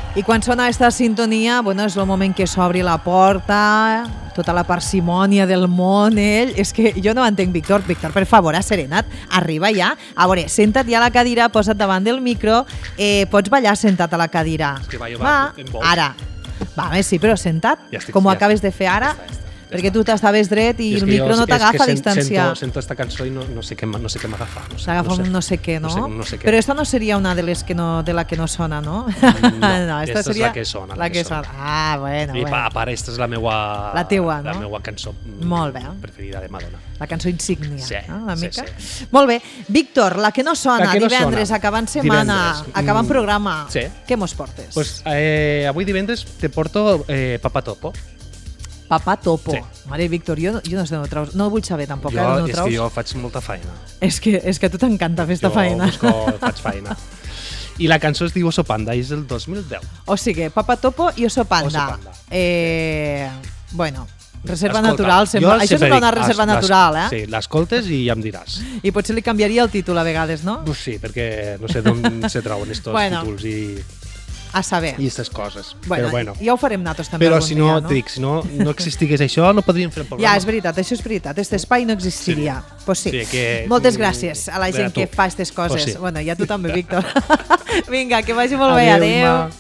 I quan sona aquesta sintonia, bueno, és el moment que s'obri la porta, tota la parsimònia del món, ell... És que jo no entenc, Víctor. Víctor, per favor, asserena't, arriba ja. A veure, senta't ja a la cadira, posa't davant del micro, pots ballar sentat a la cadira. És que va, ara. Va, sí, però sentat, com ho acabes de fer ara, perquè tu t'estaves dret i el micro no t'agafa a distància. Sento esta cançó i no sé què m'agafa. S'agafa un no sé què, no? Però esta no seria una de les que no, de la que no sona, no? No, esta és la que sona. La que sona. Ah, bueno. I a part, esta és la meua cançó preferida de Madonna. La cançó insígnia, no? Una mica. Sí. Molt bé. Víctor, la que no sona, divendres, acabant setmana, acabant programa. Què mos portes? Pues avui divendres te porto Papa Topo. Papa Topo. Sí. Mare, Víctor, jo no sé d'on ho treus. No ho vull saber, tampoc. És que jo faig molta feina. És que a tu t'encanta fer esta feina. Jo faig feina. I la cançó es diu Oso Panda i és del 2010. O sigui, Papa Topo i Oso Panda. Bueno, reserva natural. Això sembla una reserva natural, eh? Sí, l'escoltes i ja em diràs. I potser li canviaria el títol a vegades, no? Pues sí, perquè no sé d'on se trauen estos títols i... A saber. I aquestes coses. Bueno, però bueno. Ja ho farem nosaltres també però algun si no, dia, no? Dic, si no existigués això, no podríem fer el programa. Ja, és veritat, això és veritat. Aquest espai no existiria. Sí. Pues sí. Que... Moltes gràcies a la gent que fa aquestes coses. Pues sí. Bueno, i a tu també, Víctor. Vinga, que vagi molt bé. Adéu.